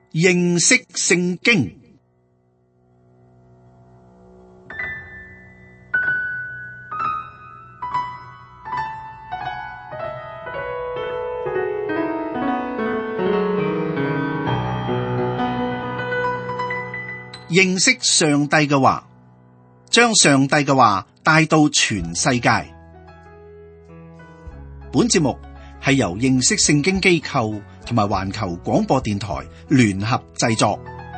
認識聖經。認識上帝嘅話，將上帝嘅話帶到全世界。本節目係由認識聖經機構同埋環球廣播電台聯合製作。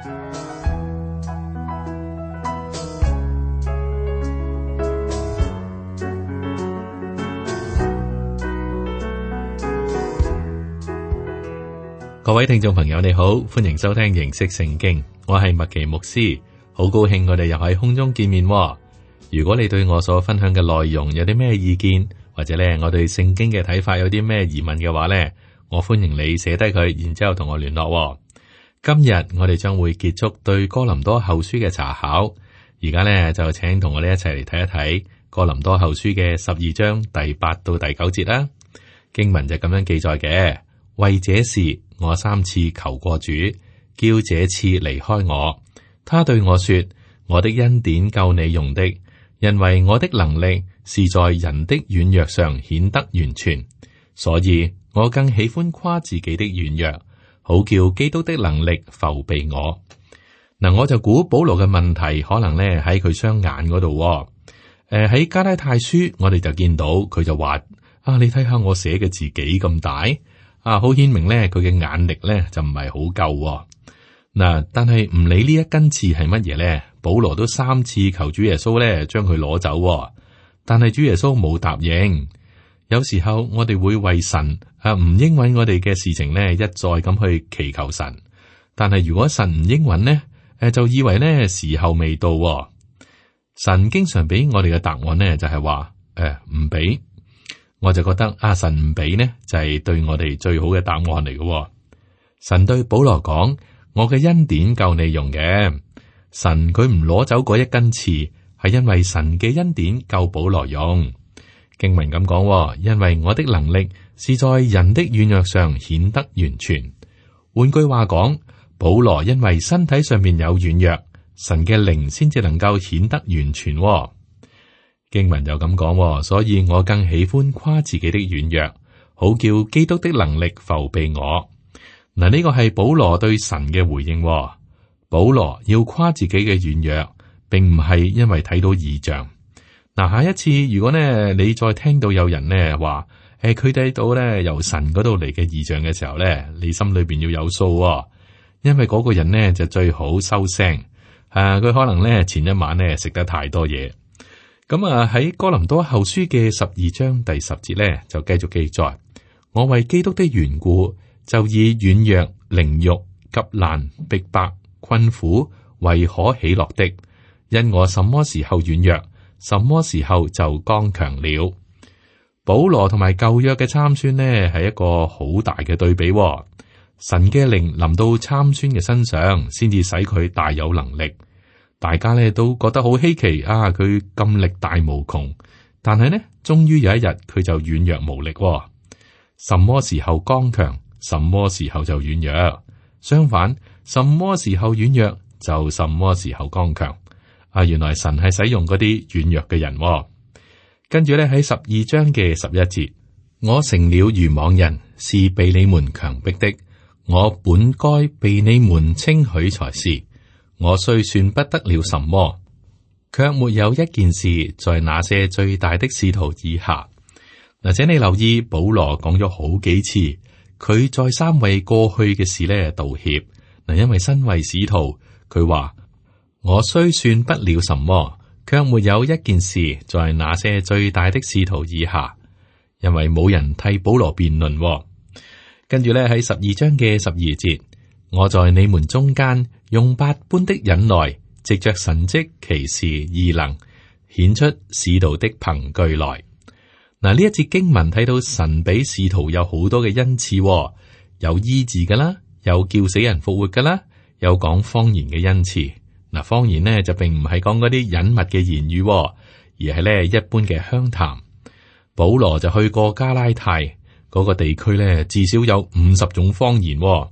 各位聽眾朋友你好，歡迎收聽認識聖經，我係麥奇牧師，好高興我哋又喺空中見面。如果你對我所分享嘅內容有啲咩意見，或者咧我對聖經嘅睇法有啲咩疑問嘅話咧，我歡迎你寫低佢，然之後同我聯絡。今日我哋將會結束對哥林多後書嘅查考，而家咧就請同我哋一齊嚟睇一睇哥林多後書嘅12章第8到第9節啦。經文就咁樣記載嘅：為這事我3次求過主，叫這次離開我。他對我說：我的恩典夠你用的，因為我的能力是在人的軟弱上顯得完全。所以我更喜歡誇自己的軟弱，好叫基督的能力覆庇我。嗱，我就估保羅嘅問題可能咧喺佢雙眼嗰度。喺加拉太書我哋就見到佢就話：你睇下我寫嘅字幾咁大。好顯明咧，佢嘅眼力咧就唔係好夠。嗱，但係唔理呢一根刺係乜嘢咧，保羅都3次求主耶穌咧將佢攞走，但係主耶穌冇答應。有時候我哋會為神唔應允我哋嘅事情咧一再咁去祈求神，但係如果神唔應允呢，就以為咧時候未到。神經常俾我哋嘅答案呢就係話唔俾。我就覺得神唔俾呢，就係對我哋最好嘅答案嚟嘅。神對保羅講：我嘅恩典夠你用嘅。神佢唔攞走嗰一根刺，係因為神嘅恩典夠保羅用。經文咁講：因為我的能力是在人的軟弱上顯得完全。換句話講，保羅因為身體上面有軟弱，神嘅靈先至能夠顯得完全。經文就咁講，所以我更喜歡誇自己的軟弱，好叫基督的能力覆庇我。嗱，呢個係保羅對神嘅回應。保羅要誇自己嘅軟弱，並唔係因為睇到異象。嗱，下一次如果呢你再聽到有人呢話，佢睇到呢由神嗰度嚟嘅異象嘅時候呢，你心裏邊要有數，因為嗰個人呢就最好收聲。佢可能呢前一晚呢食得太多嘢。咁喺哥林多後書嘅12章第10節咧，就繼續記載：我為基督的緣故，就以軟弱、凌辱、急難、逼迫、困苦為可喜樂的，因我什麼時候軟弱，什麼時候就剛強了。保羅同埋舊約嘅參孫呢，係一個好大嘅對比。神嘅靈臨到參孫嘅身上，先至使佢大有能力。大家咧都覺得好稀奇佢咁力大無窮，但係呢，終於有一日佢就軟弱無力。什麼時候剛強，什麼時候就軟弱。相反，什麼時候軟弱，就什麼時候剛強。原來神係使用嗰啲軟弱嘅人。跟住咧喺12章嘅11節，我成了愚妄人，是被你們強迫的。我本該被你們稱許才是。我雖算不得了什麼，卻沒有一件事在那些最大的使徒以下。嗱，請你留意，保羅講咗好幾次，佢再三為過去嘅事咧道歉。嗱，因為身為使徒，佢話我雖算不了什麼，卻沒有一件事在那些最大的使徒以下。因為冇人替保羅辯論。跟住咧喺12章嘅12節。我在你們中間用百般的忍耐，藉着神蹟、奇事、異能，顯出使徒的憑據來。嗱，呢一節經文睇到神俾使徒有好多嘅恩賜，有醫治噶啦，有叫死人復活噶啦，有講方言嘅恩賜。嗱，方言呢就並唔係講嗰啲隱密嘅言語，而係咧一般嘅鄉談。保羅就去過加拉太嗰個地區咧，至少有50種方言。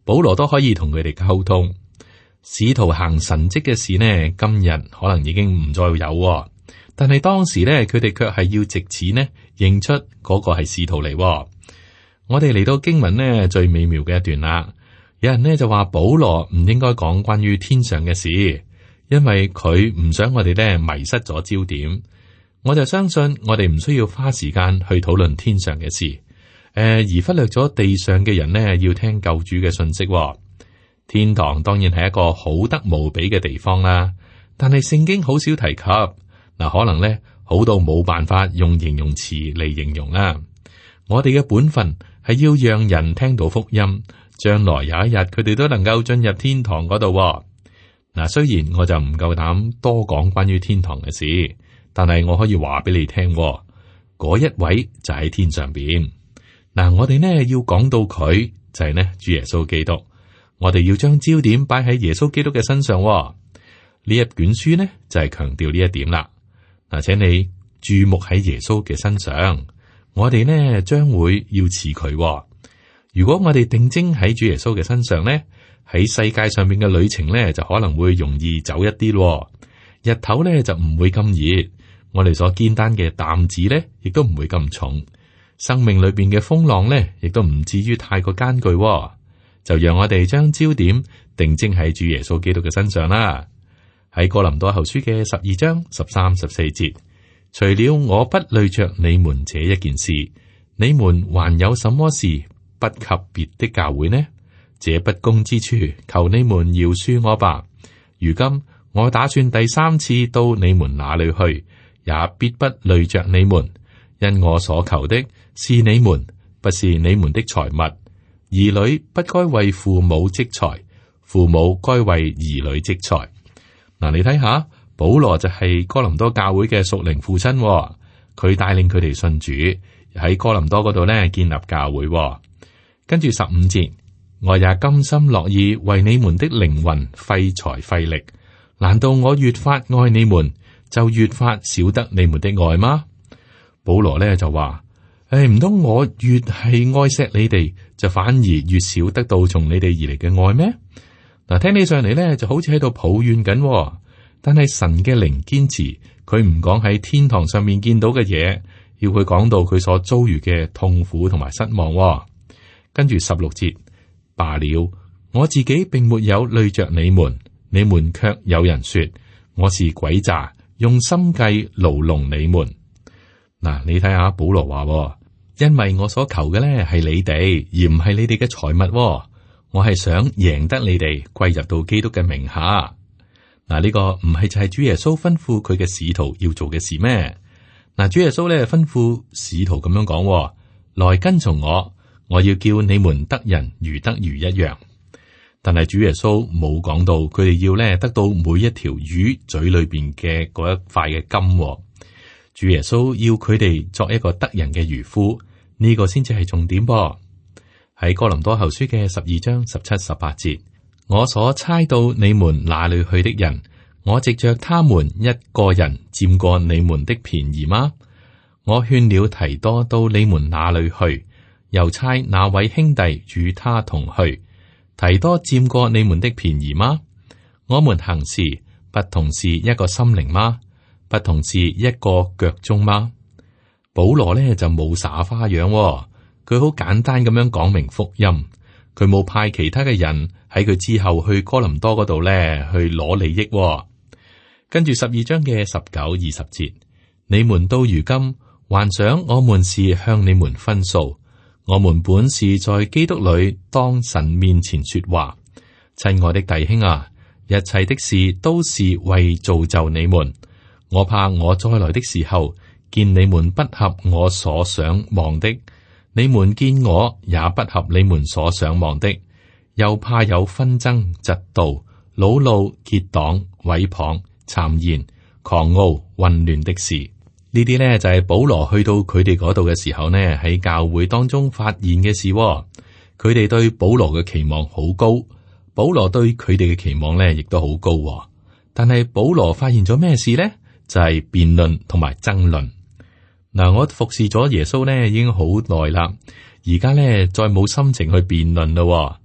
保羅都可以同佢哋溝通。使徒行神蹟嘅事呢，今日可能已經唔再有，但係當時呢，佢哋卻係要藉此呢認出嗰個係使徒嚟。我哋嚟到經文呢最美妙嘅一段啦。有人呢就話保羅唔應該講關於天上嘅事，因為佢唔想我哋呢迷失咗焦點。我就相信我哋唔需要花時間去討論天上嘅事，而忽略咗地上嘅人呢要聽救主嘅信息。天堂當然係一個好得無比嘅地方啦，但係聖經好少提及。可能呢好到冇辦法用形容詞嚟形容啦。我哋嘅本分係要讓人聽到福音，將來有一日佢哋都能夠進入天堂嗰度。雖然我就唔夠膽多講關於天堂嘅事，但係我可以話俾你聽，嗰一位就喺天上邊。我哋呢要講到佢就係呢主耶穌基督。我哋要將焦點擺喺耶穌基督嘅身上。呢一卷書呢就係強調呢一點啦。請你注目喺耶穌嘅身上，我哋呢將會要似佢。如果我哋定睛喺主耶穌嘅身上呢，喺世界上面嘅旅程呢就可能會容易走一啲。日頭呢就唔會咁熱，我哋所肩擔嘅擔子呢亦都唔會咁重，生命裏邊嘅風浪呢亦都唔至於太過艱巨。就讓我哋將焦點定睛喺主耶穌基督嘅身上啦。喺哥林多後書嘅12章13、14節，除了我不累着你們這一件事，你們還有什麼事不及別的教會呢？這不公之處，求你們饒恕我吧。如今我打算第3次到你們那裏去，也必不累着你們，因我所求的是你們，不是你們的財物。兒女不該為父母積財，父母該為兒女積財。你睇下，保羅就係哥林多教會嘅屬靈父親，佢帶領佢哋信主，喺哥林多嗰度呢建立教會。跟住15節，我也甘心樂意為你們的靈魂費財費力。難道我越發愛你們，就越發少得你們的愛嗎？保羅呢就話。唔通我越係愛錫你哋，就反而越少得到從你哋而嚟嘅愛咩？聽起上嚟咧，就好似喺度抱怨緊。但係神嘅靈堅持，佢唔講喺天堂上面見到嘅嘢，要佢講到佢所遭遇嘅痛苦同埋失望。跟住16節，罷了，我自己並沒有累着你們，你們卻有人說我是詭詐，用心計牢籠你們。你睇下保羅話。因為我所求嘅咧係你哋，而唔係你哋嘅財物。我係想贏得你哋歸入到基督嘅名下。呢個唔係就係主耶穌吩咐佢嘅使徒要做嘅事咩？主耶穌咧吩咐使徒咁樣講：來跟從我，我要叫你們得人如得魚一樣。但係主耶穌冇講到佢哋要咧得到每一條魚嘴裏邊嘅嗰一塊嘅金。主耶穌要佢哋作一個得人嘅漁夫，呢個先至係重點噃。喺哥林多後書嘅12章17、18節，我所差到你們那裏去的人，我藉着他們一個人佔過你們的便宜嗎？我勸了提多到你們那裏去，又差那位兄弟與他同去，提多佔過你們的便宜嗎？我們行事不同是一個心靈嗎？不同是一個腳蹤嗎？保羅呢就冇耍花樣，佢好簡單咁樣講明福音，佢冇派其他嘅人喺佢之後去哥林多嗰度呢去攞利益。跟住12章嘅19、20節，你們到如今還想我們是向你們分訴，我們本是在基督裏當神面前說話。親愛的弟兄啊，一切的事都是為造就你們。我怕我再來的時候，見你們不合我所想望的，你們見我也不合你們所想望的，又怕有紛爭、嫉妒、惱怒、結黨、毀謗、讒言、狂傲、混亂的事。呢啲呢就係保羅去到佢哋嗰度嘅時候呢，喺教會當中發現嘅事。佢哋對保羅嘅期望好高，保羅對佢哋嘅期望呢亦都好高。但係保羅發現咗咩事呢？就係辯論同埋爭論。我服侍咗耶穌呢已經好耐啦，而家呢再冇心情去辯論咯。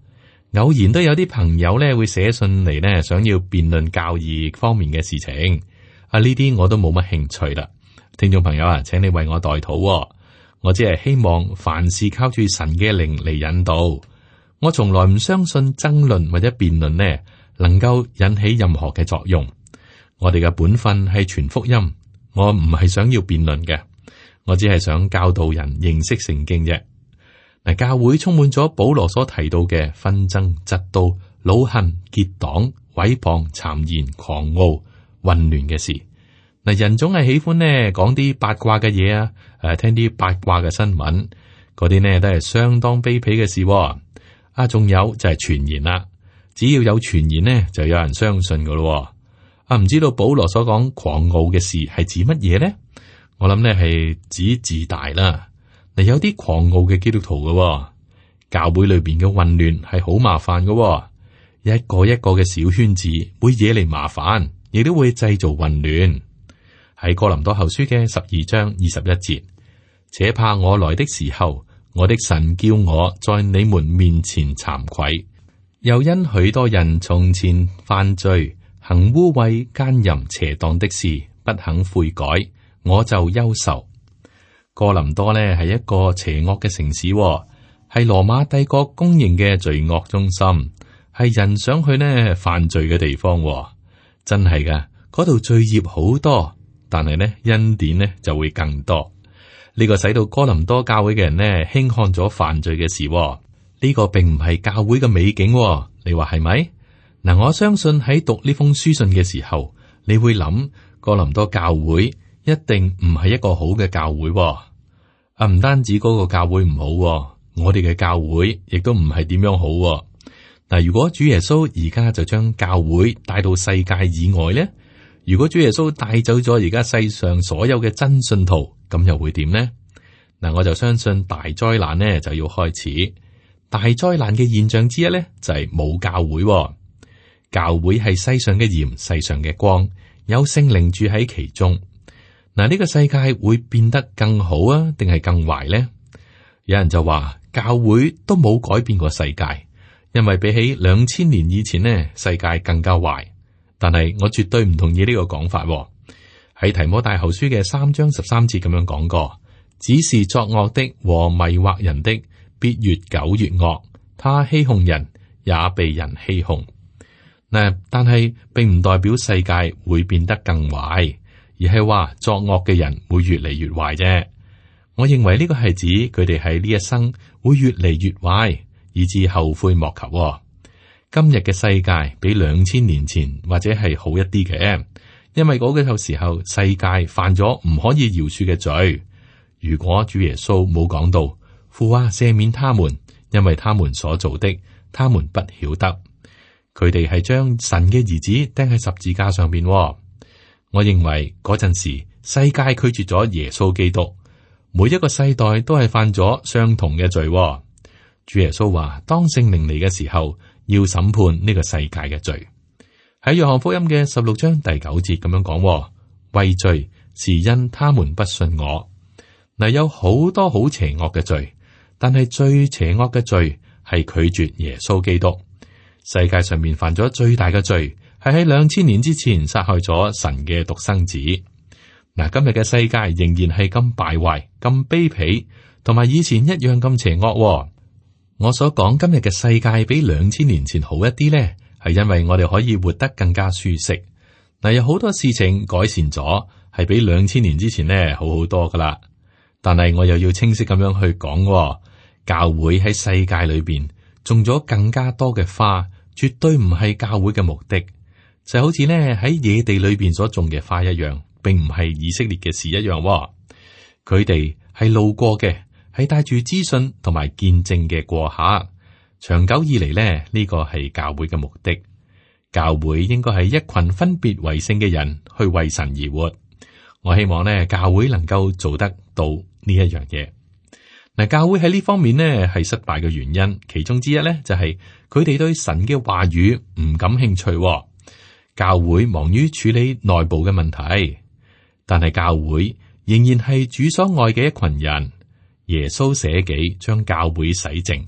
偶然都有啲朋友咧會寫信嚟咧，想要辯論教義方面嘅事情。呢啲我都冇乜興趣啦。聽眾朋友啊，請你為我代禱。我只係希望凡事靠住神嘅靈嚟引導。我從來唔相信爭論或者辯論呢能夠引起任何嘅作用。我哋嘅本分係傳福音，我唔係想要辯論嘅，我只係想教導人認識聖經啫。嗱，教會充滿咗保羅所提到嘅紛爭、嫉妒、惱恨、結黨、毀謗、讒言、狂傲、混亂嘅事。嗱，人總係喜歡呢講啲八卦嘅嘢啊，聽啲八卦嘅新聞，嗰啲呢都係相當卑鄙嘅事。仲有就係傳言啦，只要有傳言呢，就有人相信噶咯。唔知道保羅所講狂傲嘅事係指乜嘢呢？我諗呢係指自大啦。嗱，有啲狂傲嘅基督徒噶，教會裏邊嘅混亂係好麻煩噶，一個一個嘅小圈子會惹嚟麻煩，亦都會製造混亂。喺哥林多後書嘅12章21節，且怕我來的時候，我的神叫我在你們面前慚愧，又因許多人從前犯罪，行污穢、奸淫、邪蕩的事，不肯悔改，我就憂愁。哥林多呢係一個邪惡嘅城市，係羅馬帝國公認嘅罪惡中心，係人想去呢犯罪嘅地方。真係噶，嗰度罪孽好多，但係呢恩典呢就會更多。呢個使到哥林多教會嘅人呢輕看咗犯罪嘅事。呢個並唔係教會嘅美景，你話係咪？嗱，我相信喺讀呢封書信嘅時候，你會諗哥林多教會一定唔係一個好嘅教會。唔單止嗰個教會唔好，我哋嘅教會亦都唔係點樣好。嗱，如果主耶穌而家就將教會帶到世界以外咧，如果主耶穌帶走咗而家世上所有嘅真信徒，咁又會點呢？嗱，我就相信大災難呢就要開始。大災難嘅現象之一咧就係冇教會。教會係世上嘅鹽，世上嘅光，有聖靈住喺其中。嗱，呢個世界會變得更好啊，定係更壞呢？有人就話教會都冇改變過世界，因為比起2000年以前呢，世界更加壞。但係我絕對唔同意呢個講法。喺提摩太後書嘅3章13節咁樣講過，只是作惡的和迷惑人的，必越久越惡。他欺哄人，也被人欺哄。嗱，但係並唔代表世界會變得更壞，而係話作惡嘅人會越嚟越壞啫。我認為呢個係指佢哋喺呢一生會越嚟越壞，以致後悔莫及。今日嘅世界比2000年前或者係好一啲嘅，因為嗰個時候世界犯咗唔可以饒恕嘅罪。如果主耶穌冇講到父啊，赦免他們，因為他們所做的，他們不曉得。佢哋係將神嘅兒子釘喺十字架上邊。我認為嗰陣時世界拒絕咗耶穌基督，每一個世代都係犯咗相同嘅罪。主耶穌話，當聖靈嚟嘅時候，要審判呢個世界嘅罪。喺約翰福音嘅16章第9節咁樣講，為罪是因他們不信我。嗱，有好多好邪惡嘅罪，但係最邪惡嘅罪係拒絕耶穌基督。世界上面犯咗最大嘅罪，係喺2000年之前殺害咗神嘅獨生子。嗱，今日嘅世界仍然係咁敗壞、咁卑鄙，同埋以前一樣咁邪惡。我所講今日嘅世界比2000年前好一啲呢，係因為我哋可以活得更加舒適。嗱，有好多事情改善咗，係比2000年之前呢好好多噶啦。但係我又要清晰咁樣去講，教會喺世界裏邊種咗更加多嘅花，絕對唔係教會嘅目的。就好似呢喺野地裏邊所種嘅花一樣，並唔係以色列嘅事一樣。佢哋係路過嘅，係帶住資訊同埋見證嘅過客。長久以嚟呢，呢個係教會嘅目的。教會應該係一群分別為聖嘅人去為神而活。我希望呢教會能夠做得到呢一樣嘢。嗱，教會喺呢方面呢係失敗嘅原因，其中之一呢就係佢哋對神嘅話語唔感興趣。教會忙於處理內部嘅問題，但係教會仍然係主所愛嘅一群人。耶穌捨己將教會洗淨，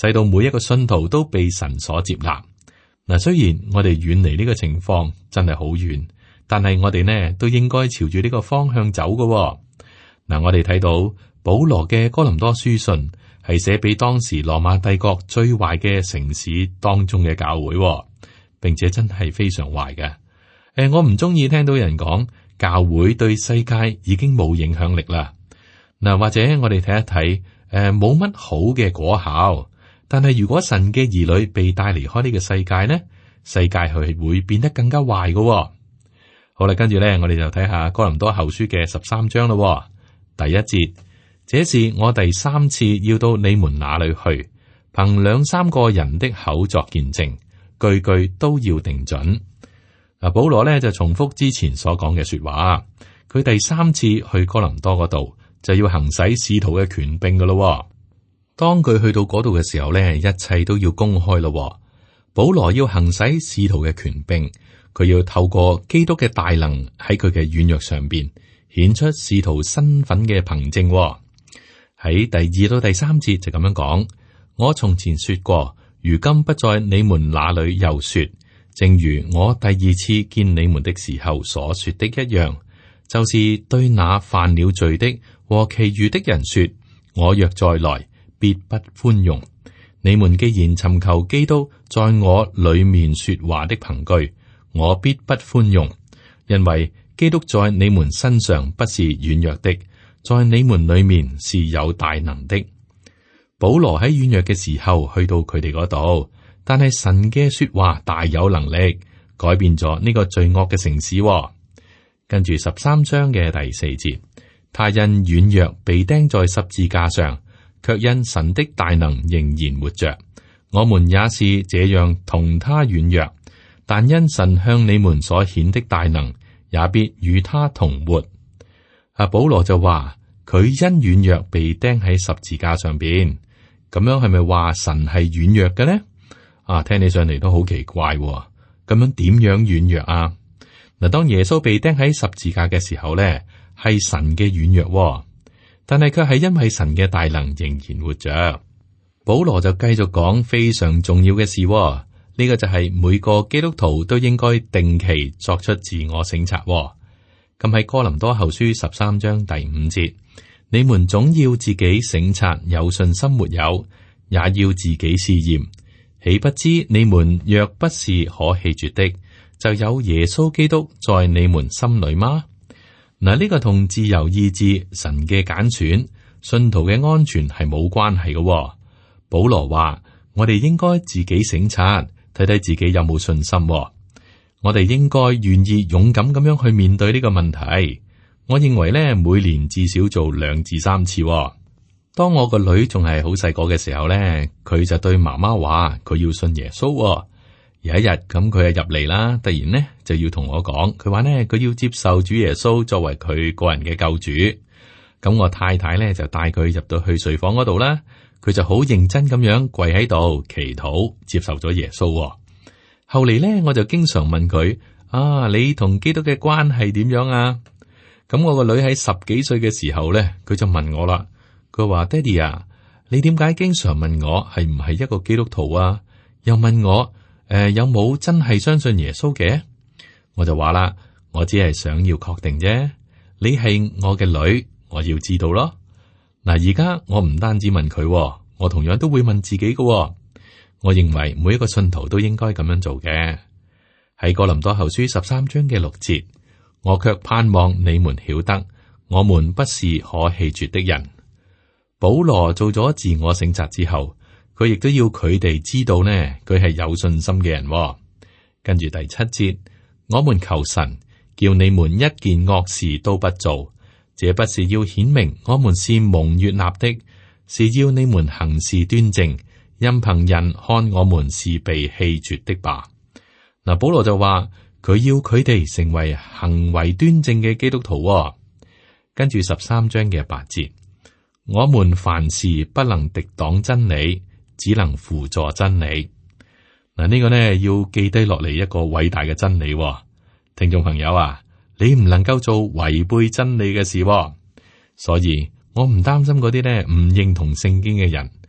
使到每一個信徒都被神所接納。嗱，雖然我哋遠離呢個情況真係好遠，但係我哋呢都應該朝住呢個方向走嘅。嗱，我哋睇到保羅嘅哥林多書信係寫俾當時羅馬帝國最壞嘅城市當中嘅教會，並且真係非常壞嘅。我唔中意聽到人講教會對世界已經冇影響力啦。嗱，或者我哋睇一睇，冇乜好嘅果效。但係如果神嘅兒女被帶離開呢個世界呢，世界係會變得更加壞嘅。好啦，跟住咧，我哋就睇下哥林多後書嘅13章咯。第一節，這是我第3次要到你們那裏去，憑2-3個人的口作見證，句句都要定準。嗱，保羅咧就重複之前所講嘅說話，佢第3次去哥林多嗰度就要行使使徒嘅權柄噶咯。當佢去到嗰度嘅時候咧，一切都要公開咯。保羅要行使使徒嘅權柄，佢要透過基督嘅大能喺佢嘅軟弱上邊顯出使徒身份嘅憑證。喺第2到第3節就咁樣講：我從前說過，如今不在你們那裏又說，正如我第2次見你們的時候所說的一樣，就是對那犯了罪的和其餘的人說，我若再來，必不寬容。你們既然尋求基督在我裏面說話的憑據，我必不寬容，因為基督在你們身上不是軟弱的，在你們裏面是有大能的。保羅喺軟弱嘅時候去到佢哋嗰度，但係神嘅說話大有能力改變咗呢個罪惡嘅城市。跟住13章嘅第4節，他因軟弱被釘在十字架上，卻因神的大能仍然活着。我們也是這樣同他軟弱，但因神向你們所顯的大能，也必與他同活。保羅就話佢因軟弱被釘喺十字架上邊，咁樣係咪話神係軟弱嘅呢？聽起上嚟都好奇怪。咁樣點樣軟弱啊？嗱，當耶穌被釘喺十字架嘅時候咧，係神嘅軟弱。但係卻係因為神嘅大能仍然活着。保羅就繼續講非常重要嘅事，呢個就係每個基督徒都應該定期作出自我省察。咁喺哥林多後書13章第5節，你們總要自己省察有信心沒有，也要自己試驗。豈不知你們若不是可棄絕的，就有耶穌基督在你們心裏嗎？嗱，呢個同自由意志、神嘅揀選、信徒嘅安全係冇關係嘅。保羅話：我哋應該自己省察，睇睇自己有冇信心。我哋應該願意勇敢咁樣去面對呢個問題。我認為咧，每年至少做2至3次。當我個女仲係好細個嘅時候咧，佢就對媽媽話佢要信耶穌。有一日咁，佢就入嚟啦，突然呢就要同我講，佢話呢，佢要接受主耶穌作為佢個人嘅救主。咁我太太呢就帶佢入到去睡房嗰度啦，佢就好認真咁樣跪喺度祈禱，接受咗耶穌。後嚟呢，我就經常問佢：你同基督嘅關係點樣啊？咁我個女喺10幾歲嘅時候呢，佢就問我啦，佢話：爹哋啊，你點解經常問我係唔係一個基督徒啊？又問我有冇真係相信耶穌嘅？我就話啦，我只係想要確定啫。你係我嘅女，我要知道咯。嗱，而家我唔單止問佢，我同樣都會問自己嘅。我認為每一個信徒都應該咁樣做嘅。喺哥林多後書13章嘅6節，我卻盼望你們曉得，我們不是可棄絕的人。保羅做咗自我省察之後，佢亦都要佢哋知道呢，佢係有信心嘅人。跟住第7節，我們求神叫你們一件惡事都不做，這不是要顯明我們是蒙悅納的，是要你們行事端正，任憑人看我們是被棄絕的吧。嗱，保羅就話佢要佢哋成為行為端正嘅基督徒。跟住13章嘅8節，我們凡事不能敵擋真理，只能輔助真理。嗱，呢個呢要記低落嚟一個偉大嘅真理。聽眾朋友啊，你唔能夠做違背真理嘅事，所以我唔擔心嗰啲呢唔認同聖經嘅人，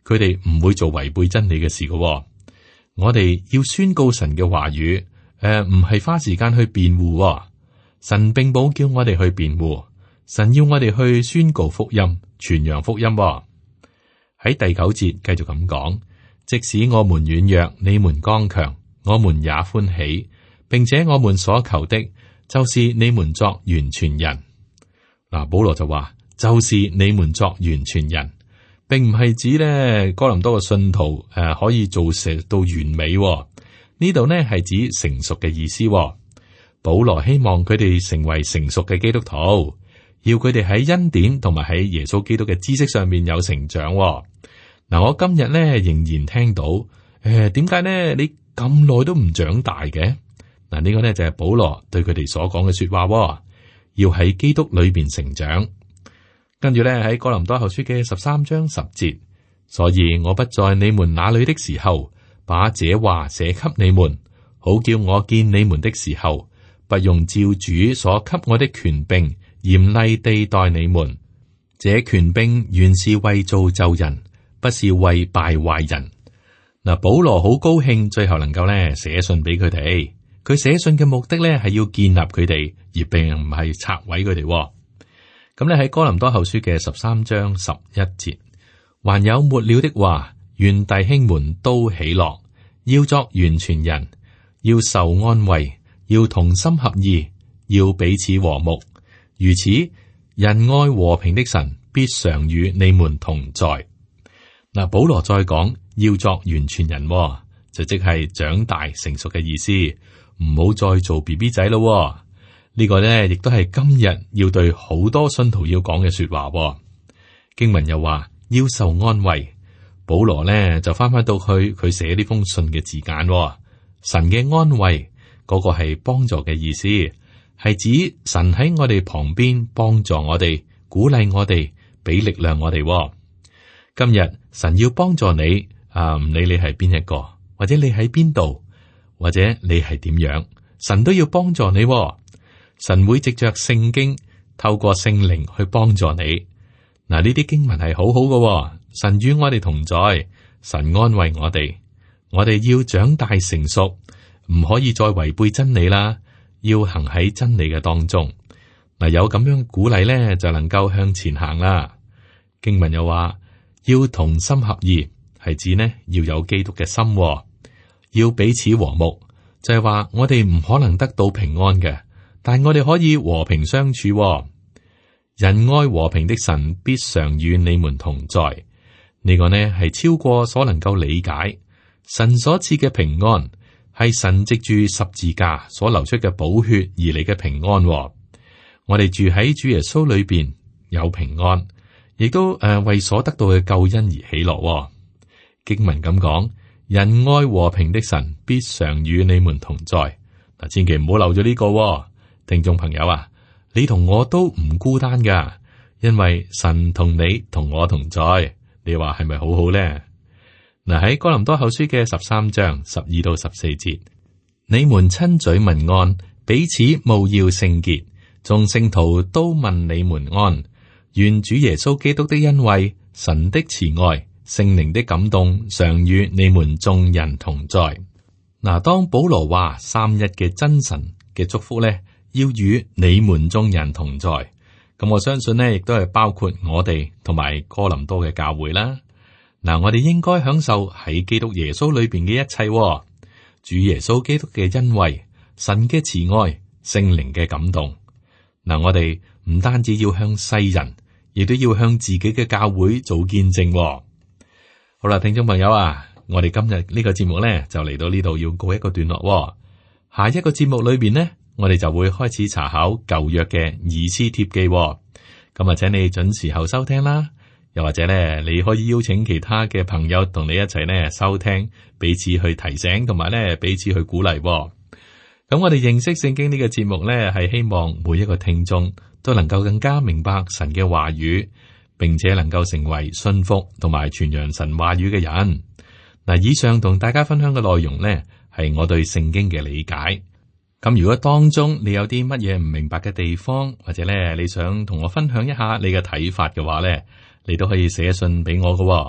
佢哋唔會做違背真理嘅事嘅。我哋要宣告神嘅話語，唔係花時間去辯護。神並冇叫我哋去辯護，神要我哋去宣告福音，傳揚福音。喺第9節繼續咁講，即使我們軟弱，你們剛強，我們也歡喜，並且我們所求的，就是你們作完全人。嗱，保羅就話，就是你們作完全人，並唔係指咧哥林多嘅信徒可以做成到完美。呢度呢係指成熟嘅意思。保羅希望佢哋成為成熟嘅基督徒，要佢哋喺恩典同埋喺耶穌基督嘅知識上面有成長。嗱，我今日咧仍然聽到，點解呢？你咁耐都唔長大嘅？嗱，呢個呢就係保羅對佢哋所講嘅說話，要喺基督裏邊成長。跟住咧喺哥林多後書嘅13章10節，所以我不在你們那裏的時候，把這話寫給你們，好叫我見你們的時候，不用照主所給我的權柄嚴厲地待你們。這權柄原是為造就人，不是為敗壞人。嗱，保羅好高興，最後能夠咧寫信俾佢哋。佢寫信嘅目的咧係要建立佢哋，而並唔係拆毀佢哋。咁咧喺哥林多後書嘅13章11節，還有末了的話，願弟兄們都喜樂，要作完全人，要受安慰，要同心合意，要彼此和睦。如此，仁愛和平的神必常與你們同在。嗱，保羅再講要作完全人，就即係長大成熟嘅意思，唔好再做 BB 仔咯。呢個呢，亦都係今日要對好多信徒要講嘅說話。經文又話要受安慰，保羅呢就翻到去佢寫呢封信嘅字眼，神嘅安慰嗰個係幫助嘅意思，係指神喺我哋旁邊幫助我哋，鼓勵我哋，俾力量我哋。今日神要幫助你，唔理你係邊一個，或者你喺邊度，或者你係點樣，神都要幫助你。神會藉着聖經，透過聖靈去幫助你。嗱，呢啲經文係好好嘅。神與我哋同在，神安慰我哋。我哋要長大成熟，唔可以再違背真理啦，要行喺真理嘅當中。嗱，有咁樣鼓勵咧，就能夠向前行啦。經文又話要同心合意，係指呢要有基督嘅心，要彼此和睦，就係話我哋唔可能得到平安嘅。但我哋可以和平相處。仁愛和平的神必常與你們同在。呢個呢係超過所能夠理解。神所賜嘅平安係神藉住十字架所流出嘅寶血而嚟嘅平安。我哋住喺主耶穌裏邊有平安，亦都為所得到嘅救恩而喜樂。經文咁講，仁愛和平的神必常與你們同在。嗱，千祈唔好漏咗呢個。聽眾朋友啊，你同我都唔孤單噶，因為神同你同我同在。你話係咪好好呢？嗱，喺哥林多後書嘅13章12到14節，你們親嘴問安，彼此務要聖潔，眾聖徒都問你們安。願主耶穌基督的恩惠、神的慈愛、聖靈的感動，常與你們眾人同在。嗱，當保羅話三一嘅真神嘅祝福咧，要與你們眾人同在，咁我相信呢，亦都係包括我哋同埋哥林多嘅教會啦。嗱，我哋應該享受喺基督耶穌裏邊嘅一切，主耶穌基督嘅恩惠、神嘅慈愛、聖靈嘅感動。嗱，我哋唔單止要向世人，亦都要向自己嘅教會做見證。好啦，聽眾朋友啊，我哋今日呢個節目呢，就嚟到呢度要告一個段落。下一個節目裏邊呢，我哋就會開始查考舊約嘅以斯帖記，咁啊，請你準時候收聽啦。又或者咧，你可以邀請其他嘅朋友同你一齊咧收聽，彼此去提醒，同埋咧彼此去鼓勵。咁我哋認識聖經呢個節目咧，係希望每一個聽眾都能夠更加明白神嘅話語，並且能夠成為信服同埋傳揚神話語嘅人。嗱，以上同大家分享嘅內容呢，係我對聖經嘅理解。咁如果當中你有啲乜嘢唔明白嘅地方，或者咧你想同我分享一下你嘅睇法嘅話咧，你都可以寫信俾我㗎，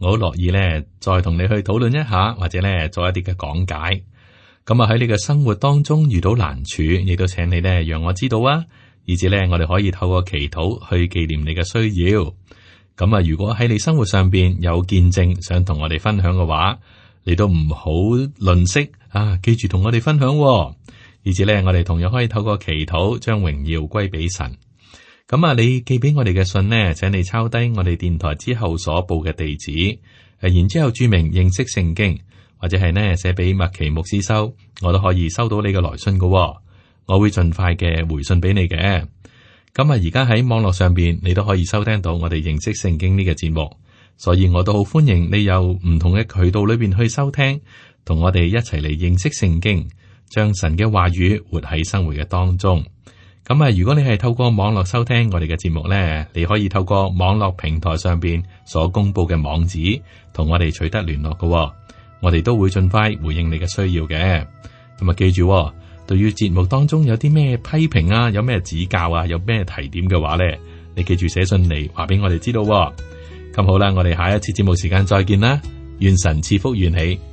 我好樂意咧再同你去討論一下，或者咧做一啲嘅講解。咁啊喺你嘅生活當中遇到難處，亦都請你咧讓我知道啊，以至咧我哋可以透過祈禱去紀念你嘅需要。咁啊，如果喺你生活上邊有見證想同我哋分享嘅話，你都唔好吝嗇啊，記住同我哋分享，以至咧我哋同樣可以透過祈禱將榮耀歸俾神。咁啊，你寄俾我哋嘅信呢，請你抄低我哋電台之後所報嘅地址，然之後注明認識聖經。或者係呢寫俾麥奇牧師收，我都可以收到你嘅來信嘅，我會盡快嘅回信俾你嘅。咁啊，而家喺網絡上邊，你都可以收聽到我哋認識聖經呢個節目，所以我都好歡迎你有唔同嘅渠道裏邊去收聽，同我哋一齊嚟認識聖經，將神嘅話語活喺生活嘅當中。咁啊，如果你係透過網絡收聽我哋嘅節目呢，你可以透過網絡平台上邊所公布嘅網址，同我哋取得聯絡嘅。我哋都會盡快回應你嘅需要嘅。咁啊，記住，對於節目當中有啲咩批評啊，有咩指教啊，有咩提點嘅話咧，你記住寫信嚟話俾我哋知道。咁好啦，我哋下一次節目時間再見啦，願神賜福願起。